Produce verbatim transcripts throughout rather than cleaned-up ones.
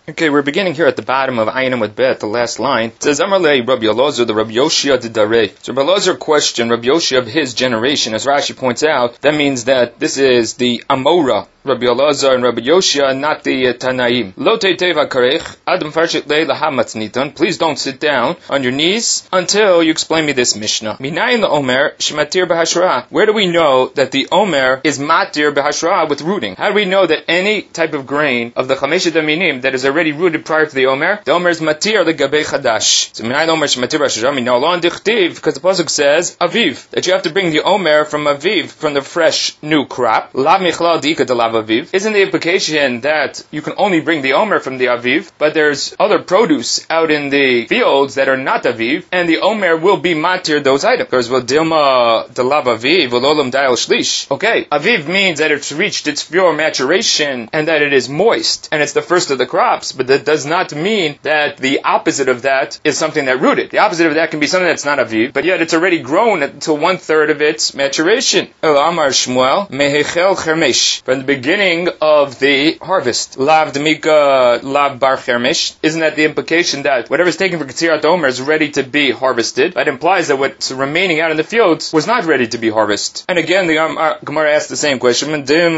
Okay, we're beginning here at the bottom of Ayin with Bet, the last line. It says, Amarle Rabbi Elazar, the Rabbi Yoshia de Darei. So Rabbi Elazar questioned Rabbi Yoshia of his generation. As Rashi points out, that means that this is the Amora, Rabbi Elazar and Rabbi Yoshia, not the uh, Tanaim. Lo teiteva karech, adam farshit le lahamatniton. Please don't sit down on your knees until you explain me this Mishnah. Minayin the Omer, shematir b'hashra. Where do we know that the Omer is matir b'hashra with rooting? How do we know that any type of grain of the Chameshet Aminim that is already rooted prior to the Omer, the Omer is matir legabei chadash? So minayin Omer shematir b'hashra, minal lo dichtiv, because the pasuk says aviv, that you have to bring the Omer from aviv, from the fresh new crop. Lav michlal diika de lav aviv. Isn't the implication that you can only bring the Omer from the aviv, but there's other produce out in the fields that are not aviv, and the Omer will be matir those items? Because well, dilma de lav aviv, v'lolam dayal shlish. Okay, aviv means that it's reached its pure maturation and that it is moist and it's the first of the crops, but that does not mean that the opposite of that is something that rooted. The opposite of that can be something that's not aviv, but yet it's already grown until one third of its maturation. El Amar Shmuel mehechel chermesh, from the beginning of the harvest. Lav demika lav bar chermesh. Isn't that the implication that whatever is taken for Ketzirat Omer is ready to be harvested? That implies that what's remaining out in the fields was not ready to be harvested. And again, the um, uh, Gemara asks the same question.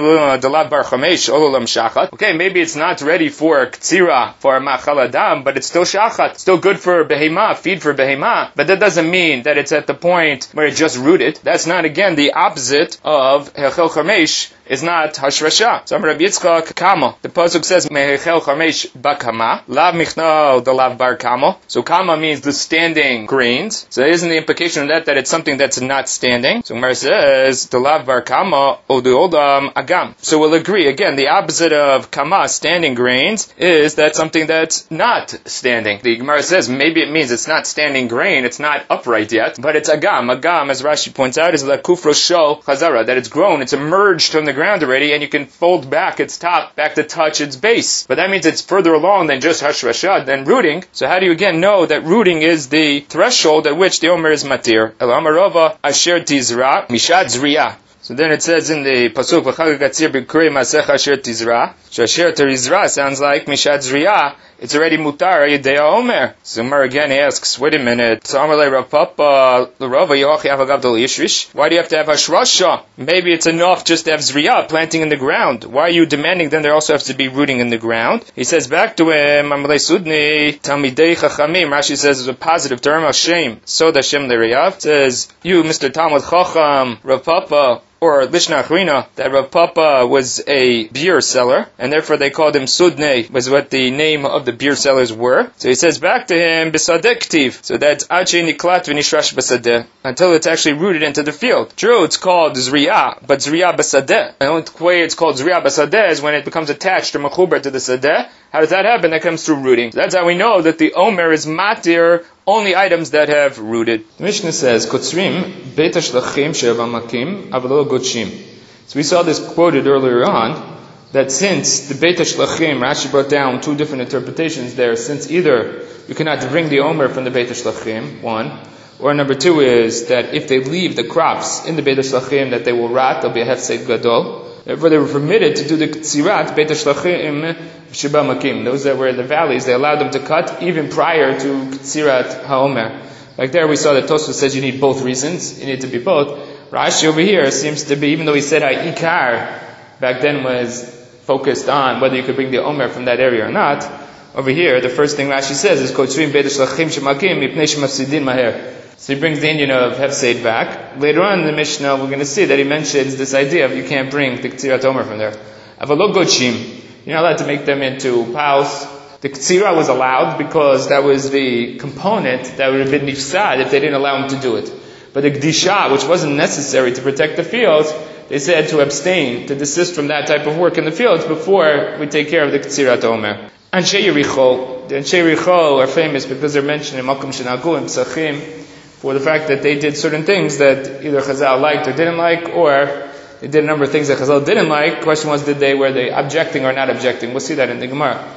Okay, maybe it's not ready for Ketzira, for Machal Adam, but it's still Shachat, still good for Behemah, feed for Behemah, but that doesn't mean that it's at the point where it just rooted. That's not, again, the opposite of Hechel Chamesh, is not Hashrasha. So Rabbi Yitzchak Kama. The pasuk says Mehechel Chamesh Bakama. Lav Michnal the Lav Bar Kama. So Kama means the standing grains. So isn't the implication of that that it's something that's not standing? So Gemara says the Lav Bar Kama or the Odam Agam. So we'll agree again. The opposite of Kama, standing grains, is that something that's not standing. The Gemara says maybe it means it's not standing grain. It's not upright yet, but it's Agam. Agam, as Rashi points out, is la Kufro Shol Chazara, that it's grown. It's emerged from the ground already, and you can fold back its top back to touch its base. But that means it's further along than just Hashrashad, than rooting. So how do you again know that rooting is the threshold at which the Omer is matir? El Amarova Asher Tizra Mishad Zriya. So then it says in the pasuk V'chag Gatzir B'Krei Masech Asher Tizra. So Asher Tizra sounds like Mishad Zriya. It's already mutar Yedei Omer. So Mar again asks, wait a minute. So Amalei Rav Papa L'Rova Yochi Avagav Del Yishrish. Why do you have to have Hashrasha? Maybe it's enough just to have Zriya, planting in the ground. Why are you demanding then there also has to be rooting in the ground? He says back to him, Amalei Sudni Talmidei Chachamim. Rashi says it's a positive term, Hashem. So Hashem L'Reyav says, you, Mister Talmud Chacham, Rav Papa, or Lishna Achrina, that Rav Papa was a beer seller, and therefore they called him Sudnei, was what the name of the beer sellers were. So he says back to him, B'sadeh Ktiv, so that's Ache Niklat V'nishrash B'sadeh, until it's actually rooted into the field. True, it's called Zriya, but Zriya B'sadeh. The only way it's called Zriya B'sadeh is when it becomes attached or Mechuber to the Sadeh. How does that happen? That comes through rooting. So that's how we know that the Omer is matir only items that have rooted. The Mishnah says, Kotzrim Beit HaShlachim She'avamakim Avalo Gotshim. So we saw this quoted earlier on, that since the Beit HaShlachim, Rashi brought down two different interpretations there, since either you cannot bring the Omer from the Beit HaShlachim, one, or number two is that if they leave the crops in the Beit HaShlachim, that they will rot, there'll be a hefsed gadol. Therefore, they were permitted to do the Tzirat Beit HaShlachim Sheba Makim. Those that were in the valleys, they allowed them to cut even prior to Tzirat HaOmer. Like there we saw that Tosfos says you need both reasons. You need to be both. Rashi over here seems to be, even though he said Ha'ikar, back then was focused on whether you could bring the Omer from that area or not. Over here, the first thing Rashi says is Kotzrim Beit HaShlachim Shemakim Mipnei Shemafsidin Maher. So he brings the Indian of Hefseid back. Later on in the Mishnah, we're going to see that he mentions this idea of you can't bring the Ketzirat Omer from there. Avalo Gochim. You're not allowed to make them into piles. The Ketzira was allowed because that was the component that would have been nifsad if they didn't allow him to do it. But the Gdisha, which wasn't necessary to protect the fields, they said to abstain, to desist from that type of work in the fields before we take care of the Ketzirat Omer. Anshe Yericho. The Anshe Yericho are famous because they're mentioned in Makom Shenagu and Psachim, for the fact that they did certain things that either Chazal liked or didn't like, or they did a number of things that Chazal didn't like. The question was, did they, were they objecting or not objecting? We'll see that in the Gemara.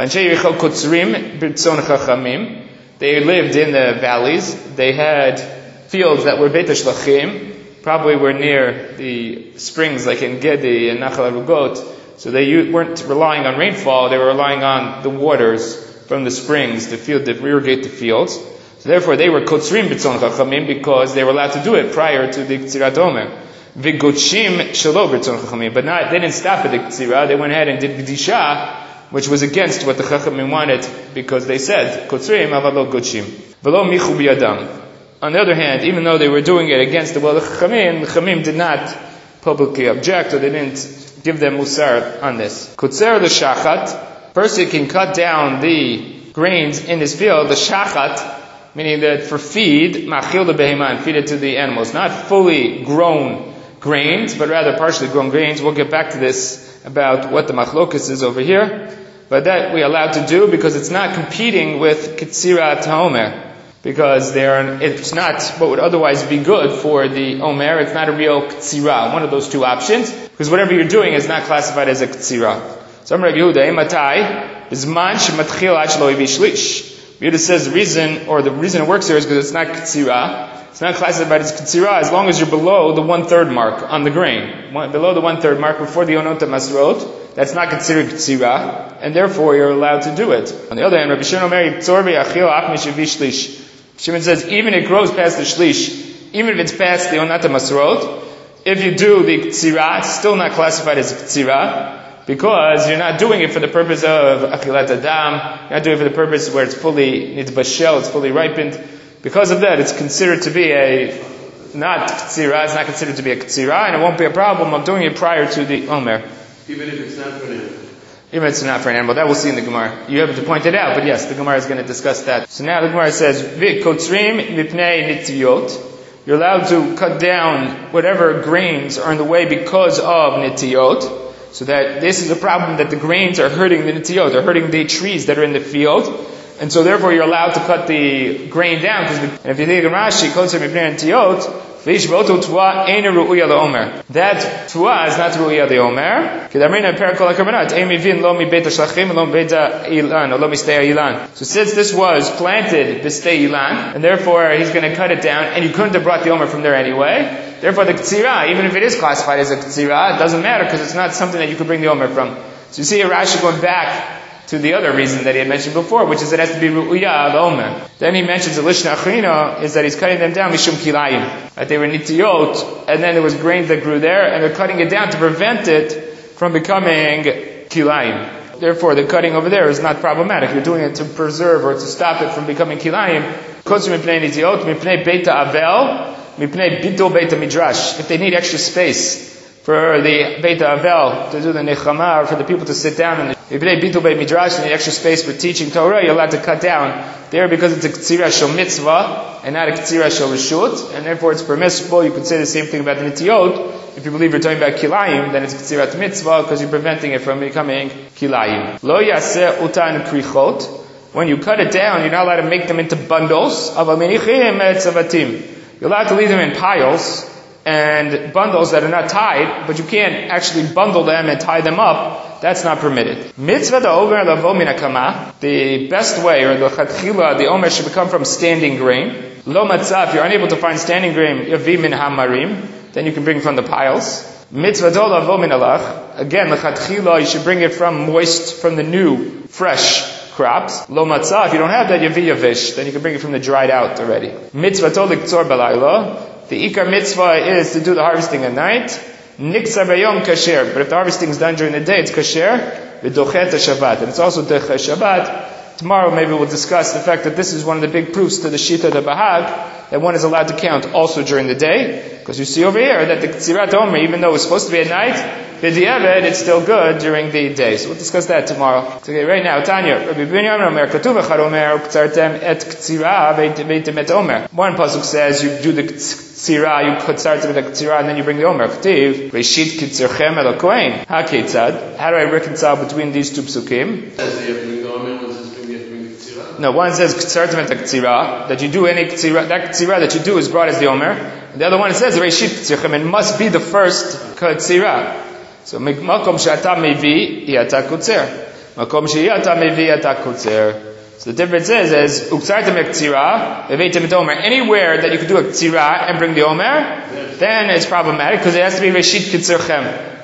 They lived in the valleys. They had fields that were Beit HaShlachim, probably were near the springs like in Gedi and Nachal Arugot, So they u- weren't relying on rainfall, they were relying on the waters from the springs, the field, to irrigate the fields. So therefore they were kotzrim b'tzon chachamim because they were allowed to do it prior to the Ktsirat Omer. V'gotshim shelo b'tzon chachamim. But not, they didn't stop at the Ktsira, they went ahead and did Gdisha, which was against what the chachamim wanted, because they said, kotzrim aval lo gotshim. V'lo michu b'yadam. On the other hand, even though they were doing it against the will of the chachamim, the chachamim did not publicly object, or they didn't give them musar on this. Kutzer the shachat, person can cut down the grains in his field, the shachat, meaning that for feed, machil the behema, feed it to the animals. Not fully grown grains, but rather partially grown grains. We'll get back to this about what the machlokas is over here. But that we allowed to do because it's not competing with Ketzirat HaOmer. Because they are, it's not what would otherwise be good for the Omer. It's not a real Ktsira, one of those two options. Because whatever you're doing is not classified as a Ktsira. So I'm Rabbi Yehuda, Matai, Bizman shematchil ad shelo yavi shlish. Yehuda says the reason, or the reason it works here is because it's not Ktsira. It's not classified as Ktsira as long as you're below the one-third mark on the grain. One, below the one-third mark before the Onot HaMasrot, that's not considered Ktsira, and therefore you're allowed to do it. On the other hand, Rabbi Shimon Omer, Tzor v'yachil ach mish yavi shlish. Shimon says, even if it grows past the shlish, even if it's past the Onat HaMasrot, if you do the Ktsira, it's still not classified as Ktsira, because you're not doing it for the purpose of Achilat Adam, you're not doing it for the purpose where it's fully, it's bashel, it's fully ripened. Because of that, it's considered to be a, not Ktsira, it's not considered to be a Ktsira, and it won't be a problem of doing it prior to the Omer. Even if it's not for an animal. Even if it's not for an animal. That we'll see in the Gemara. You have to point it out, but yes, the Gemara is going to discuss that. So now the Gemara says, V'k kotzrim mipnei nitiyot. You're allowed to cut down whatever grains are in the way because of nitiyot. So that this is a problem that the grains are hurting the nitiyot, they're hurting the trees that are in the field. And so therefore you're allowed to cut the grain down. Because the, and if you think of Rashi, kotzrim mipnei nitiyot, that tuah is not ru'ya the omer. So since this was planted b'stei ilan, and therefore he's going to cut it down, and you couldn't have brought the omer from there anyway, therefore the ktsira, even if it is classified as a ktsira, it doesn't matter because it's not something that you could bring the omer from. So you see Rashi going back to the other reason that he had mentioned before, which is it has to be ru'ya al-omer. Then he mentions the lishna achrina is that he's cutting them down mishum kilayim. That they were nitiyot, and then there was grains that grew there, and they're cutting it down to prevent it from becoming kilayim. Therefore, the cutting over there is not problematic. You're doing it to preserve or to stop it from becoming kilayim. Kotzim mipnei nitiyot, mipnei beita avel, mipnei bitul beita midrash. If they need extra space for the Beit Avel to do the Nechama, or for the people to sit down in the Bitul Beit Midrash, and the extra space for teaching Torah, you're allowed to cut down there because it's a Ktsira Shel Mitzvah and not a Ktsira Shel Reshut, and therefore it's permissible. You could say the same thing about the Nitiyot. If you believe you're talking about Kilayim, then it's Ktsirat Mitzvah because you're preventing it from becoming Kilayim. Lo Yaseh Utan Krichot. When you cut it down, you're not allowed to make them into bundles. Aval Menichim Et Tzavatim. You're allowed to leave them in piles and bundles that are not tied, but you can't actually bundle them and tie them up. That's not permitted. Mitzvah the omer lavo min hakama. The best way, or the chatchila, the omer should become from standing grain. Lo matzah, if you're unable to find standing grain, yavi min hamarim, then you can bring from the piles. Mitzvah do lavo min alach. Again, the chatchila, you should bring it from moist, from the new, fresh crops. Lo matzah, if you don't have that, yavi yavish, then you can bring it from the dried out already. Mitzvah to liktzor balayla. The ikar mitzvah is to do the harvesting at night. Niksa bayom kasher. But if the harvesting is done during the day, it's kasher. V'dochet Shabbat. And it's also dechet Shabbat. Tomorrow maybe we'll discuss the fact that this is one of the big proofs to the Shita de Bahag, that one is allowed to count also during the day. Because you see over here that the Ktsirat Omer, even though it's supposed to be at night, B'diavad, it's still good during the day. So we'll discuss that tomorrow. Okay, right now, Tanya, Rabbi Binyamin Omer, Katuv Echad Omer, Ktsartem et Ktsira, Veitem et Omer. One pasuk says you do the Ktsira, you Ktsartem et Ktsira, and then you bring the Omer. Ktiv, Reshit Kitzirchem el Kohen. HaKetzad. How do I reconcile between these two psukim? No, one says Ktsartem et Ktsira, that you do any Ktsira, that Ktsira that you do is brought as the Omer. And the other one says Reshit Kitzirchem, it must be the first Ktsira. So, makom she'ata mevi, yata kutzer. Makom she'ata mevi, yata kutzer. So the difference is, is uktzartem ektzira, veveitem et omer. Anywhere that you could do a ktzira and bring the omer, then it's problematic because it has to be reshit kitzurchem.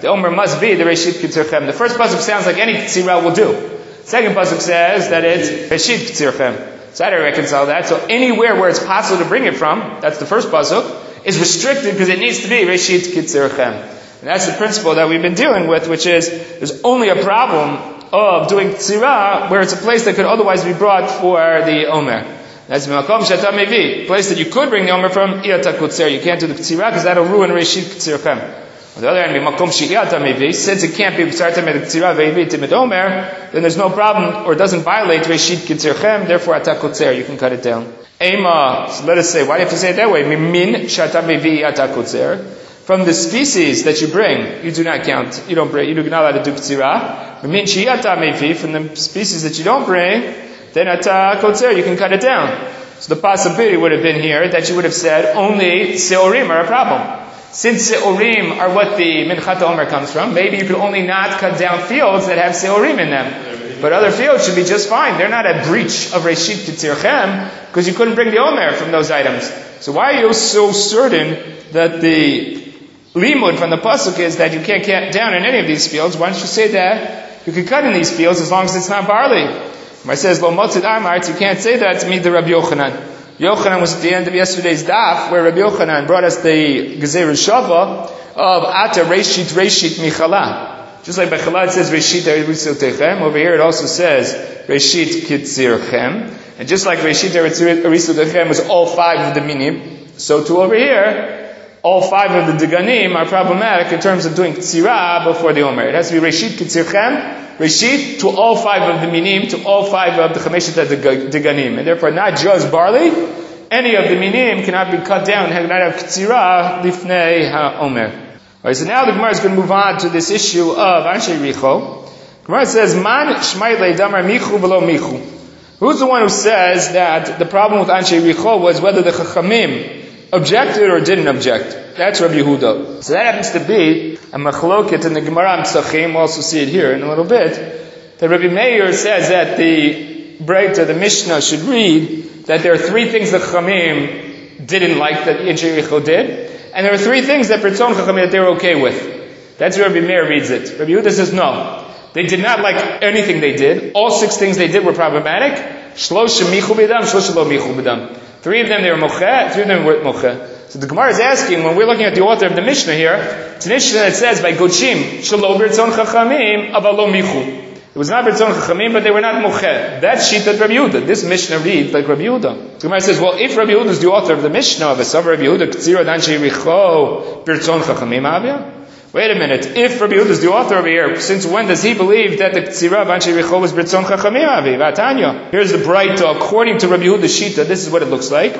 the Omer must be the Reshit Kitzirchem. The first pasuk sounds like any Ktsira will do. Second pasuk says that it's Reshit Kitzirchem. So how do I reconcile that? So anywhere where it's possible to bring it from, that's the first pasuk, is restricted because it needs to be Reshit Kitzirchem. And that's the principle that we've been dealing with, which is there's only a problem of doing Ktsira where it's a place that could otherwise be brought for the Omer. That's Makom Shata Mevi, place that you could bring the Omer from, Iyata Kutzer. You can't do the Ktsira because that'll ruin Reshit Kitzirchem. On the other hand, Makom Shiyata Mevi, since it can't be Ktsarta Med Ktsira Ve'ivit Timid Omer, then there's no problem, or it doesn't violate Reshit Kitzirchem, therefore Ata Kutzer, you can cut it down. Ema, so let us say, why do you have to say it that way? Mimin Shata Mevi Ata Kutzer. From the species that you bring, you do not count, you don't bring, you're not allowed to do Ktsira. Mimin Shiyata Mevi, from the species that you don't bring, then Ata Kotzer, you can cut it down. So the possibility would have been here that you would have said only Seorim are a problem. Since Seorim are what the Minchat Omer comes from, maybe you could only not cut down fields that have Seorim in them. But other fields should be just fine. They're not a breach of Reshit Kitzirchem because you couldn't bring the Omer from those items. So why are you so certain that the limud from the pasuk is that you can't cut down in any of these fields? Why don't you say that you can cut in these fields as long as it's not barley? It says, Lo motzid amart, you can't say that to me, the Rabbi Yochanan. Yochanan was at the end of yesterday's daf, where Rabbi Yochanan brought us the Gezer Shava of Ata Reshit Reshit Michala. Just like by Chala it says Reshit Eritzel Techem, over here it also says Reshit Kitzirchem. And just like Reshit Eritzel Techem was all five of the minim, so too over here, all five of the Deganim are problematic in terms of doing Ktsira before the Omer. It has to be Reshit Kitzirchem, Reshit to all five of the minim, to all five of the chameshet deganim, and therefore not just barley. Any of the minim cannot be cut down, cannot have ktsira lifnei haomer. Alright, so now the Gemara is going to move on to this issue of Anshe Richo. Gemara says, Man shmayle damar michu v'lo michu. Who's the one who says that the problem with Anshe Richo was whether the chachamim objected or didn't object? That's Rabbi Yehuda. So that happens to be a machloket in the Gemara Tzachim. We'll also see it here in a little bit. That Rabbi Meir says that the Breita, the Mishnah, should read that there are three things that Chachamim didn't like that Anshe Richo did, and there are three things that Britzon Chachamim that they were okay with. That's where Rabbi Meir reads it. Rabbi Yehuda says no. They did not like anything they did. All six things they did were problematic. Shlosh michu b'dam, shlosh lo michu b'dam. Three of them they were mocheh, three of them were mocheh. So the Gemara is asking, when we're looking at the author of the Mishnah here, it's a Mishnah that says by Gochim, Shelo B'Ritzon Chachamim, Avalo Michu. It was not B'Ritzon Chachamim, but they were not Mocheh. That's Shittat Rabbi Yehuda. This Mishnah reads like Rabbi Yehuda. The Gemara says, well, if Rabbi Yehuda is the author of the Mishnah, of Esav Rabbi Yehuda, K'tzira Anshe Richo, B'Ritzon Chachamim, Avya? Wait a minute. If Rabbi Yehuda is the author over here, since when does he believe that the K'tzira of Anshe Richo was B'Ritzon Chachamim, Avi? Vatanya. Here's the bright, according to Rabbi Yehuda's Shita, this is what it looks like.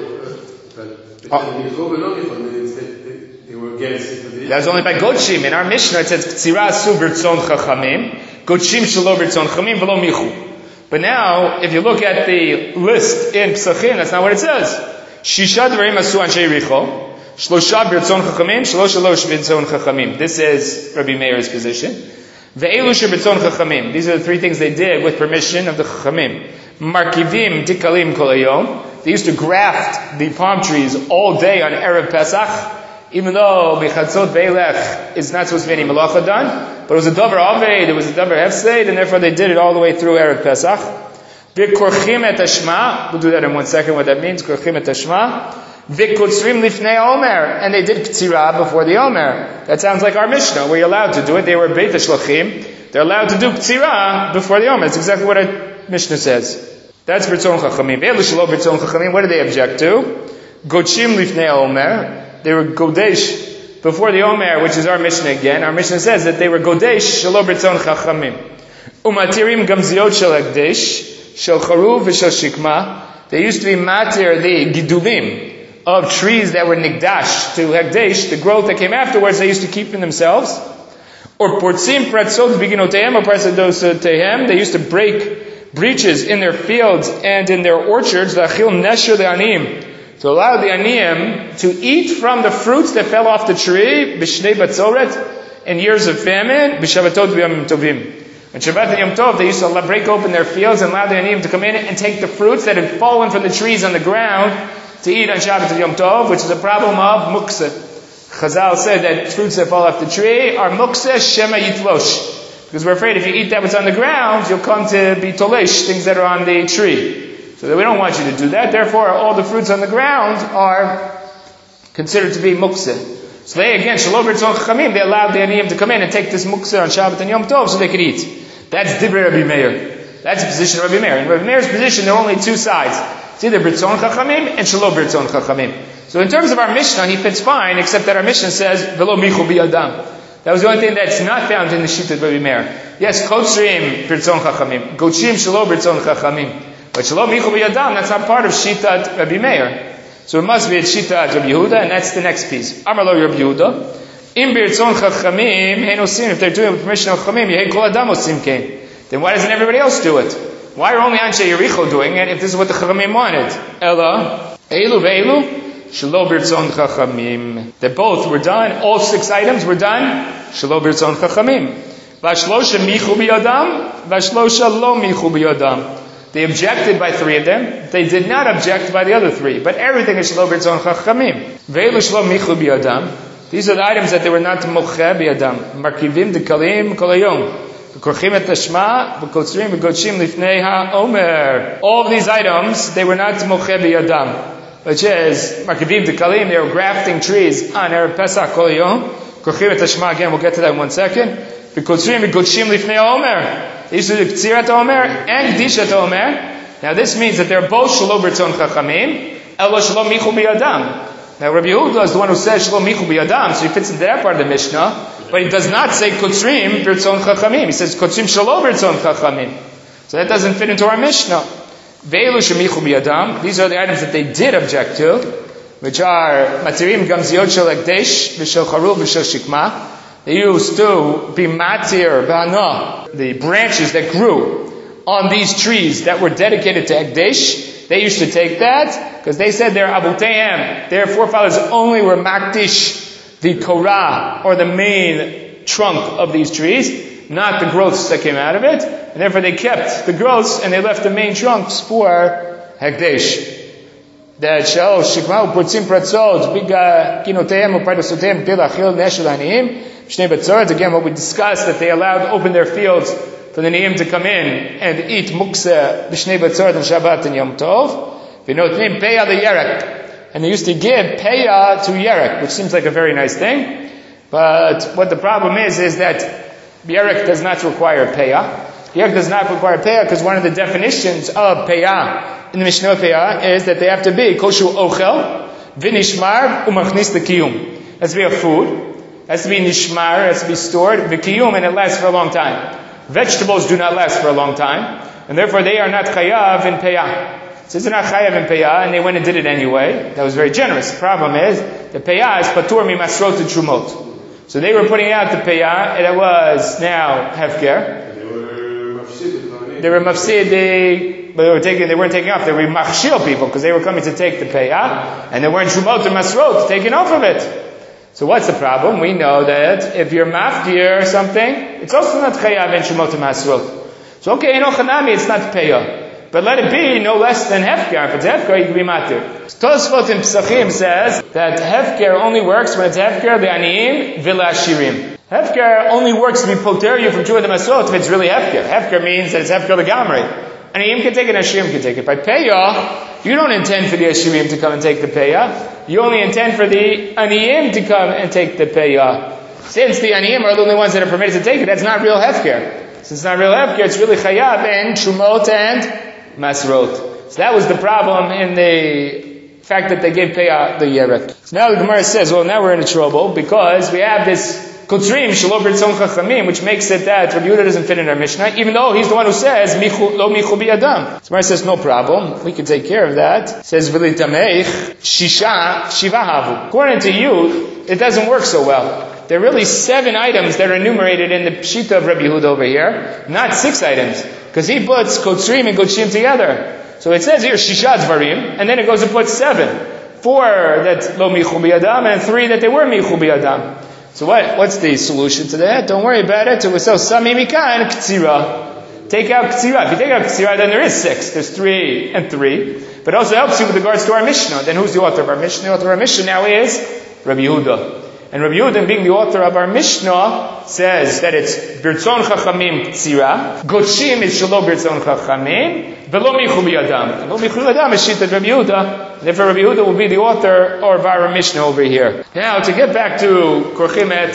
Oh. That's only by Gochim. In our Mishnah it says Ktsira su b'rtzon chachamim, Gochim shelo b'rtzon chachamim v'lo michu. But now, if you look at the list in Psachim, that's not what it says. Shisha dvarim asu anshe richo, shlosha b'rtzon chachamim, shlosh shalosh b'rtzon chachamim. This is Rabbi Meir's position. Ve'elu sheb'rtzon chachamim. These are the three things they did with permission of the chachamim. Markivim tikalim kol hayom. They used to graft the palm trees all day on Erev Pesach, even though Mechatzot Beilech is not supposed to be any malacha done, but it was a davar aved, it was a davar hefseid, and therefore they did it all the way through Erev Pesach. V'korchim et hashma, we'll do that in one second, what that means, korchim et hashma. V'kotzrim lifnei omer, and they did ktsira before the omer. That sounds like our Mishnah, where you're allowed to do it. They were beit shlachim, they're allowed to do ktsira before the omer. That's exactly what our Mishnah says. That's B'ritzon Chachamim. Ve'elu shelo B'ritzon Chachamim, what did they object to? Gochim lifnei omer. They were Godesh before the Omer, which is our Mishnah again. Our Mishnah says that they were Godesh shelo B'ritzon Chachamim. Umatirim gamziot shel Hekdesh, shel Charuv v'shel Shikma. They used to be matir, the gidulim of trees that were Nigdash to Hekdesh, the growth that came afterwards, they used to keep in themselves. Or Portzim pratzot b'ginotehem or prasadosotehem. They used to break breaches in their fields and in their orchards, la'achil nesher le'anim, to allow the aniyim to eat from the fruits that fell off the tree, b'shnei batzoret, in years of famine, b'shabbatot v'yamim tovim. On Shabbat and Yom Tov, they used to break open their fields and allow the aniyim to come in and take the fruits that had fallen from the trees on the ground to eat on Shabbat and Yom Tov, which is a problem of muktzah. Chazal said that fruits that fall off the tree are muktzeh shema yitlosh. Because we're afraid if you eat that what's on the ground, you'll come to be tolesh, things that are on the tree. So that we don't want you to do that. Therefore, all the fruits on the ground are considered to be muktzeh. So they, again, shalom b'ritzon chachamim, they allowed the aniyim to come in and take this muktzeh on Shabbat and Yom Tov so they could eat. That's Divrei Rabbi Meir. That's the position of Rabbi Meir. In Rabbi Meir's position, there are only two sides. It's either b'ritzon chachamim and shalom b'ritzon chachamim. So in terms of our Mishnah, he fits fine, except that our Mishnah says, velo michu biyadam. That was the only thing that's not found in the Shita of Rabbi Meir. Yes, kotzrim b'ritzon chachamim. Gochim shalom b'ritzon chachamim. But shalom michu biyadam, that's not part of Shita Rabbi Meir. So it must be a Shita Rabbi Yehuda, and that's the next piece. Amar lo Rabbi Yehuda. Im b'ritzon chachamim, hein osim, if they're doing it with permission of chachamim, yehei kol adam osim kein. Then why doesn't everybody else do it? Why are only Anshe Yericho doing it if this is what the chachamim wanted? Ella, eilu ve'elu, Shelo b'ritzon chachamim. They both were done. All six items were done. Shelo b'ritzon chachamim. Vashlosha michu b'yadam. Vashlosha lo michu b'yadam. They objected by three of them. They did not object by the other three. But everything is shelo b'ritzon chachamim. Ve'elu shelo michu b'yadam. These are the items that they were not mocheh b'yadam. Markivim dekalim kol hayom. V'korchim et hashma. V'kotzrim v'gotshim lifnei ha'omer. All of these items, they were not mocheh b'yadam. Which is, Markivim Dekalim, they were grafting trees on Erev Pesach Kol Yom. Korchim et Hashma, again, we'll get to that in one second. V'kotzrim v'gotshim lifnei Omer. They used to do K'tzirat Omer and Gdishat Omer. Now this means that they're both Shelo b'ritzon chachamim, Elo Shelo michu b'yadam. Now Rabbi Yehuda is the one who says Shelo michu b'yadam, so he fits into that part of the Mishnah, but he does not say Kotzrim b'ritzon chachamim. He says Kotzrim Shelo b'ritzon chachamim. So that doesn't fit into our Mishnah. These are the items that they did object to, which are Matirim Gamziot Shel Ekdesh V'Shel Charul V'Shel Shikma. They used to be Matir B'Hana, the branches that grew on these trees that were dedicated to Ekdesh. They used to take that because they said their Abuteim, their forefathers only were Makdish, the Korah, or the main trunk of these trees, not the growths that came out of it, and therefore they kept the growths and they left the main trunks for Hekdesh. That shel shikma u'potzim pratzot biga kinoteim u'pardosoteim pilachil neshel aniyim shnei betzorot. Again, what we discussed, that they allowed to open their fields for the niyim to come in and eat muktzeh b'shnei betzorot on Shabbat and Yom Tov. V'notnim peya l'yerek, and they used to give peya to yerek, which seems like a very nice thing. But what the problem is, is that Yerek does not require payah. Yerek does not require payah because one of the definitions of payah in the Mishnah payah is that they have to be koshu ochel, v'nishmar, u'machnis l'kiyum. It has to be a food. It has to be nishmar. It has to be stored. V'kiyum, and it lasts for a long time. Vegetables do not last for a long time, and therefore they are not chayav in payah. Since they're not chayav in payah, and they went and did it anyway, that was very generous. The problem is, the payah is patur mimasrot and trumot. So they were putting out the payah, and it was now hefker. They were mafsid. They were mafsid, they, but they were taking, they weren't taking off. They were machshil people because they were coming to take the payah, and they weren't shumot or masrot taking off of it. So what's the problem? We know that if you're mafdir or something, it's also not chayav and shumot or masrot. So okay, in ochanami, it's not payah. But let it be no less than hefker. If it's hefker, you can be matir. Tosfot in Pesachim says that hefker only works when it's hefker le'aniyim v'le'ashirim. Hefker only works to be poter you from chuvah the masot if it's really hefker. Hefker means that it's hefker le'gamri. Aniyim can take it, ashirim can take it. By payah, you don't intend for the ashirim to come and take the payah. You only intend for the aniyim to come and take the payah. Since the aniyim are the only ones that are permitted to take it, that's not real hefker. Since it's not real hefker, it's really chayav and shumot and masrot. So that was the problem in the fact that they gave payah the yerek. So now the Gemara says, well, now we're in trouble because we have this kotzrim shelo b'ritzon chachamim, which makes it that Rabbi Yehuda doesn't fit in our Mishnah, even though he's the one who says michu lo michu biyadam. So Gemara says, no problem, we can take care of that. It says v'litameich shisha shiva havu. According to you, it doesn't work so well. There are really seven items that are enumerated in the Pshita of Rabbi Yehuda over here, not six items. Because he puts kotzrim and gochim together. So it says here, shisha dvarim, and then it goes and puts seven. Four that lo michu biyadam, and three that they were michu biyadam. So what, what's the solution to that? Don't worry about it. So sami mikan ktsira. Take out ktsira. If you take out ktsira, then there is six. There's three and three. But it also helps you with regards to our Mishnah. Then who's the author of our Mishnah? The author of our Mishnah now is Rabbi Yehuda. And Rabbi Yehuda, being the author of our Mishnah, says that it's Birtzon Chachamim Tzira, Goshim is Shelo Birtzon Chachamim, Velo Michu B'Yadam. Velo Michu B'Yadam is Shittat Rabbi Yehuda, and therefore Rabbi Yehuda will be the author of our Mishnah over here. Now, to get back to Korchim et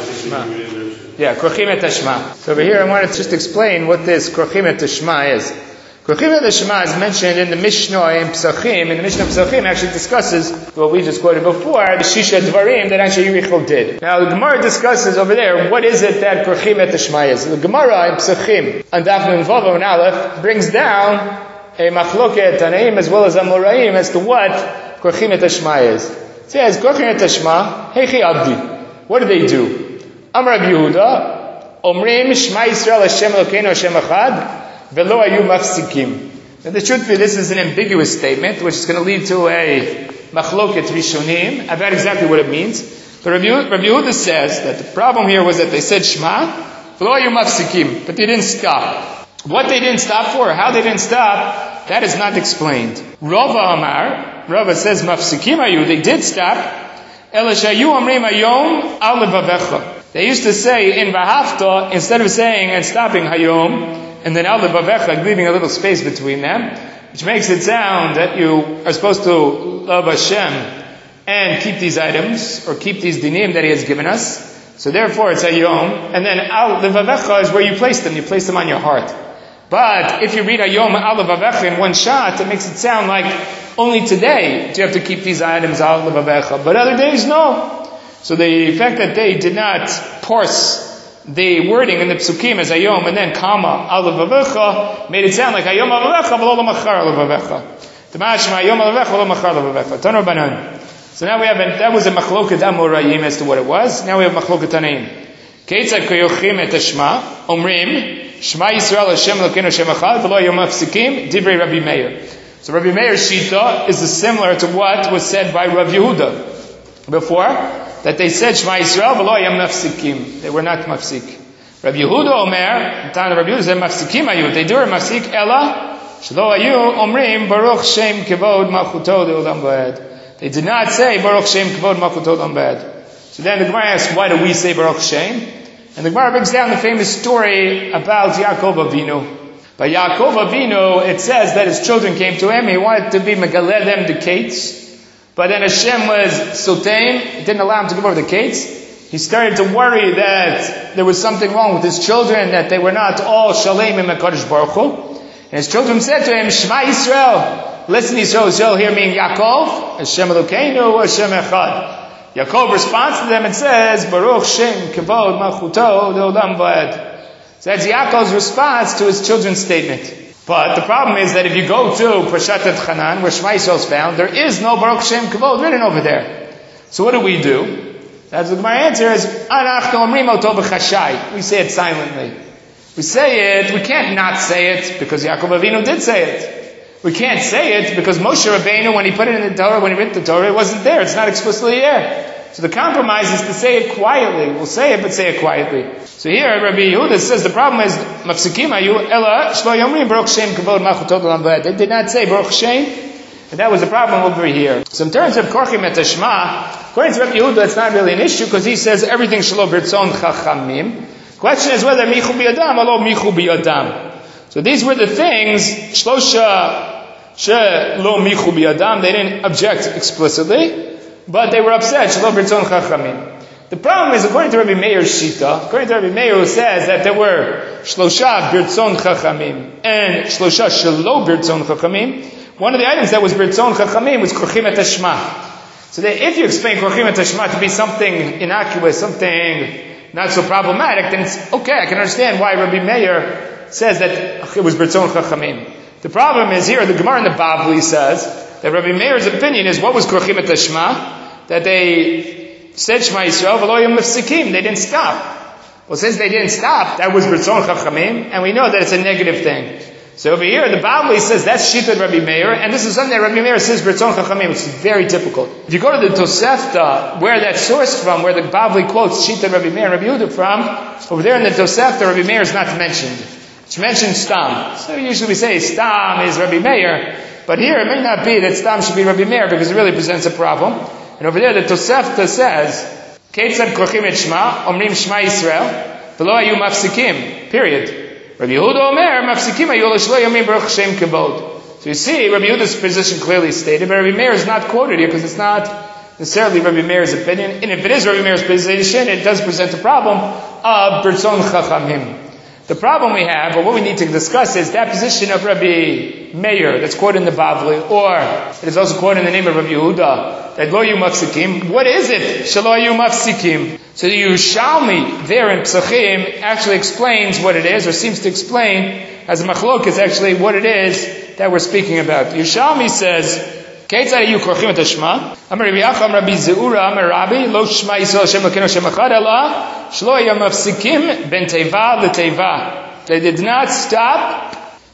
Shema. Yeah, Korchim et Shema. So over here I want to just explain what this Korchim et Shema is. Korchim et Shema is mentioned in the Mishnah in Pesachim, and the Mishnah of Pesachim actually discusses what we just quoted before, the Shisha Dvarim that actually Yerichel did. Now the Gemara discusses over there, what is it that Korchim et Shema is? The Gemara in Pesachim, on Daf Nun Vav and Aleph, brings down a Machloket Tanaim as well as Amoraim as to what Korchim et Shema is. It says, Korchim et Shema, Heichi Abdi. What do they do? Amar Rabbi Yehuda, Omrim Shema Yisrael Hashem Elokeinu Hashem Echad, Velo ayu mafsikim. Now the truth is, this is an ambiguous statement, which is going to lead to a machloket rishonim about exactly what it means. But Rabbi Yehuda says that the problem here was that they said Shema, Velo ayu mafsikim, but they didn't stop. What they didn't stop for, how they didn't stop, that is not explained. Rava Amar, Rava says mafsikim ayu, they did stop. Ela shayu amrim hayom al levavecha. They used to say in Vahafta, instead of saying and stopping hayom, and then al levavecha, like leaving a little space between them, which makes it sound that you are supposed to love Hashem and keep these items, or keep these dinim that He has given us. So therefore it's hayom, and then al levavecha is where you place them, you place them on your heart. But if you read hayom al levavecha in one shot, it makes it sound like only today do you have to keep these items al levavecha, but other days no. So the fact that they did not parse the wording in the psukim as hayom and then comma al levavecha made it sound like hayom al levavecha v'lo machar al levavecha. T'mashma hayom al levavecha v'lo machar al levavecha. Tanur banan. So now we have a, that was a machloket amoraim as to what it was. Now we have machloket tanaim. Keitzad koyochim et hashma omrim Shema Yisrael Hashem Elokeinu Hashem Echad v'lo hayom mafsikim divrei Rabbi Meir. So Rabbi Meir's shita is similar to what was said by Rav Yehuda before, that they said Shema Yisrael v'lo hayom mafsikim. They were not mafsik. Rabbi Yehuda Omer, the time of Rabbi Yehuda said mafsikim ayu. They do a mafsik ela shelo ayu omrim Baruch Shem Kevod Malchuto Le'olam Va'ed. They did not say Baruch Shem Kevod Malchuto Le'olam Va'ed. So then the Gemara asks, why do we say Baruch Shem? And the Gemara brings down the famous story about Yaakov Avinu. By Yaakov Avinu, it says that his children came to him. He wanted to be megaleh them the kates. But then Hashem was soteim, it didn't allow him to give over the kates. He started to worry that there was something wrong with his children, that they were not all shalem in HaKadosh Baruch Hu. And his children said to him, Shema Yisrael. Listen, Yisrael, Yisrael here meaning Yaakov, Hashem Elokeinu, Hashem Echad. Yaakov responds to them and says, Baruch Shem Kevod Malchuto Le'olam Va'ed. So that's Yaakov's response to his children's statement. But the problem is that if you go to Parashat Chanan, where Shema Yisrael is found, there is no Baruch Shem Kavod written over there. So what do we do? That's what my answer is, Anachnu Omrim Oto B'Chashai. We say it silently. We say it, we can't not say it, because Yaakov Avinu did say it. We can't say it, because Moshe Rabbeinu, when he put it in the Torah, when he wrote the Torah, it wasn't there. It's not explicitly there. So the compromise is to say it quietly. We'll say it, but say it quietly. So here, Rabbi Yehuda says the problem is mafsikim ayu ela shlo yomrim Baruch Shem Kavod Malchuto Le'olam Va'ed. They did not say Baruch Shem, and that was the problem over here. So in terms of Korchim et Shema, according to Rabbi Yehuda, it's not really an issue because he says everything shelo b'rtzon chachamim. Question is whether michu b'yadam or lo michu b'yadam. So these were the things shlosha she lo michu b'yadam. They didn't object explicitly, but they were upset shelo b'rtzon chachamim. The problem is, according to Rabbi Meir's shita, according to Rabbi Meir, who says that there were shlosha birtzon chachamim and shlosha shelo birtzon chachamim, one of the items that was birtzon chachamim was korchim et hashma. So that if you explain korchim et hashma to be something innocuous, something not so problematic, then it's okay. I can understand why Rabbi Meir says that it was birtzon chachamim. The problem is here, the Gemara in the Bavli says that Rabbi Meir's opinion is what was korchim et hashma, that they said Shema Yisrael v'lo hayom mafsikim. They didn't stop. Well, since they didn't stop, that was B'rtzon Chachamim, and we know that it's a negative thing. So over here, the Bavli says that's Shittat Rabbi Meir, and this is something that Rabbi Meir says B'rtzon Chachamim, which is very difficult. If you go to the Tosefta, where that's sourced from, where the Bavli quotes Shittat Rabbi Meir and Rabbi Yehuda from, over there in the Tosefta, Rabbi Meir is not mentioned. It's mentioned Stam. So usually we say Stam is Rabbi Meir, but here it may not be that Stam should be Rabbi Meir because it really presents a problem. And over there, the Tosefta says Ketzad korchim et Shema, omrim Shema Yisrael, v'lo hayu mafsikim, period. Rabbi Yehuda Omer, mafsikim hayu l'shlo yomim Baruch Shem Kavod. So you see, Rabbi Yehuda's position clearly stated, but Rabbi Meir is not quoted here because it's not necessarily Rabbi Meir's opinion. And if it is Rabbi Meir's position, it does present a problem of Bertzon Chachamim. The problem we have, or what we need to discuss, is that position of Rabbi Meir that's quoted in the Bavli, or it is also quoted in the name of Rabbi Yehuda, that lo yu mafsikim. What is it? Shelo yu mafsikim. So the Yerushalmi there in Psachim actually explains what it is, or seems to explain, as a machlok is actually what it is that we're speaking about. Yerushalmi says, Ketzad hayu korchim et Shema? Amar Rabbi Yacham Rabbi Zeura Amar Rabbi Lo Shema Yisrael Shem Elokeinu Shem Echad Ela Shlo Hayu Mafsikim Ben Teva LeTeva. They did not stop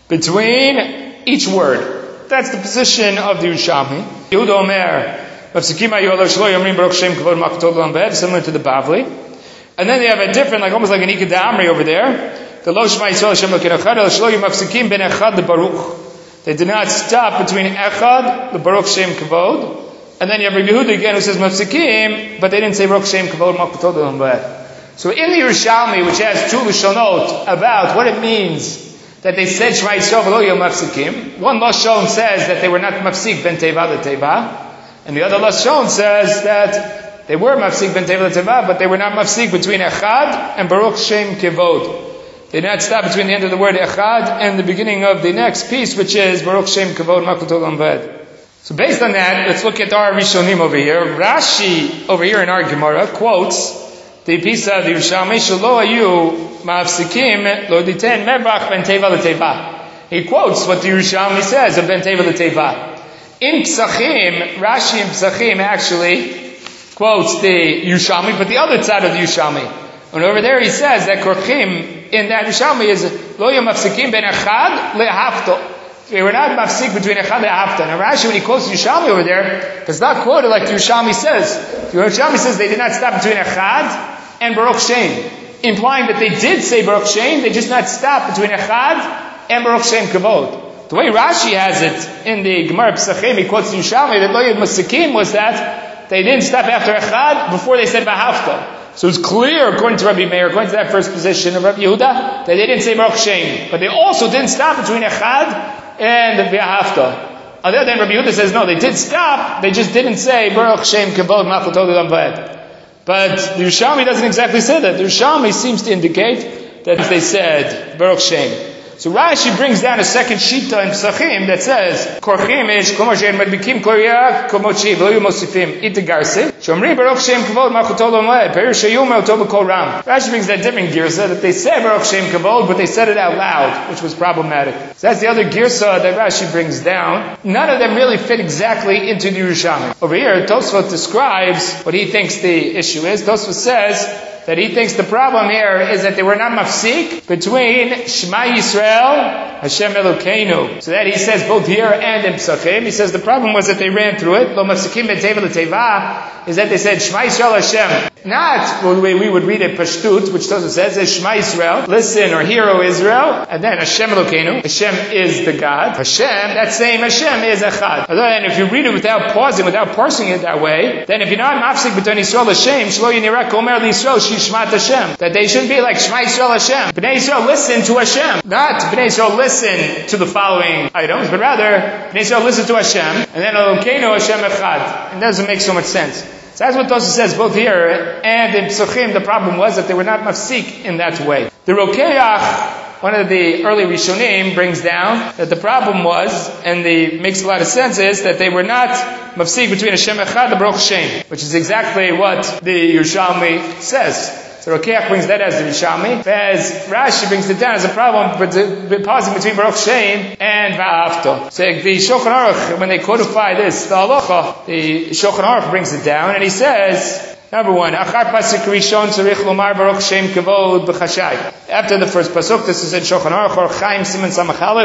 between each word. That's the position of the Yerushalmi. Yehuda Omer Mafsikim hayu Ela Shlo Yomrim Baruch Shem Kavod Makatod Lambed, similar to the Bavli. And then they have a different, like almost like an Ikad Amri over there. The Lo Shema Yisrael Shem Elokeinu Echad Ela Shlo Hayu Mafsikim Ben Echad LeBaruch. They did not stop between Echad, the Baruch Shem Kavod, and then you have Rabbi Yehuda again who says Mafsikim, but they didn't say Baruch Shem Kavod Makatod Lambed. So in the Yerushalmi, which has two Lashonot about what it means that they said Shema Yisrael v'lo yu mafsikim, one Lashon says that they were not mafsik ben teva l'teva, and the other Lashon says that they were mafsik ben teva l'teva, but they were not mafsik between Echad and Baruch Shem Kavod. They did not stop between the end of the word Echad and the beginning of the next piece, which is Baruch Shem Kavod Makatod Lambed. So based on that, let's look at our Rishonim over here. Rashi, over here in our Gemara, quotes the piece of the Yerushalmi, Shelo hayu mafsikim lo diten mebrach ben teva l'teva. He quotes what the Yerushalmi says of ben teva l'teva. In Psachim, Rashi in Psachim actually quotes the Yerushalmi, but the other side of the Yerushalmi. And over there he says that korchim in that Yerushalmi is lo hayu mafsikim ben echad le'hafto. They were not mafsik between echad and hafta. Now Rashi, when he quotes Yerushalmi over there, does not quote it like the Yerushalmi says. The Yerushalmi says they did not stop between echad and Baruch Shem, implying that they did say Baruch Shem, they just not stopped between echad and Baruch Shem Kavod. The way Rashi has it in the Gemara Psachim, he quotes Yerushalmi that lo hayu mafsikim was that they didn't stop after echad before they said v'hafta. So it's clear, according to Rabbi Meir, according to that first position of Rabbi Yehuda, that they didn't say Baruch Shem, but they also didn't stop between echad and v'hafta. On the other hand, Rabbi Yehuda says, no, they did stop, they just didn't say Baruch Shem Kavod Makatod Lambed. But the Yerushalmi doesn't exactly say that. The Yerushalmi seems to indicate that they said Baruch Shem. So Rashi brings down a second shita in Psachim that says korchim ish komor she'en madbikim korya komot she'im lo yu mosifim itagarse shomri Baruch Shem Kavod Makatod Lambed peir sheyum el kol ram. Rashi brings that different girsa that they said Baruch Shem Kavod, but they said it out loud, which was problematic. So that's the other girsa that Rashi brings down. None of them really fit exactly into the Yerushalmi. Over here, Tosfot describes what he thinks the issue is. Tosfot says that he thinks the problem here is that they were not mafsik between Shema Yisrael, Hashem Elokeinu. So that he says both here and in Psachim. He says the problem was that they ran through it. Lo mafsikim ben teva l'teva is that they said Shema Yisrael Hashem. Not the way we would read it Pashtut, which Tosfot says is Shema Yisrael, listen or hear, O Israel, and then Hashem Elokeinu. Hashem is the God. Hashem, that same Hashem is Echad. And if you read it without pausing, without parsing it that way, then if you're not mafsik between Yisrael Hashem, Shlo Yinirak Omer Yisrael Shishmat Hashem, that they shouldn't be like Shema Yisrael Hashem. Bnei Yisrael listen to Hashem. Not Bnei Yisrael listen to the following items, but rather Bnei Yisrael listen to Hashem, and then Elokeinu Hashem Echad. It doesn't make so much sense. So that's what Tosfot says both here and in Psachim. The problem was that they were not mafsik in that way. The Rokeach, one of the early Rishonim, brings down that the problem was, and the makes a lot of sense, is that they were not mafsik between Hashem Echad and Baruch Shem, which is exactly what the Yerushalmi says. So Rokeach brings that as the Yerushalmi. As Rashi brings it down as a problem, but the pausing between Baruch Shem and Va'afto. So the Shulchan Aruch, when they codify this, the halacha, the Shulchan Aruch brings it down, and he says, number one, Achar pasuk rishon tzarich lomar Baruch Shem Kavod b'chashay. After the first pasuk, this is in Shulchan Aruch or Chaim Siman Samach Aleph,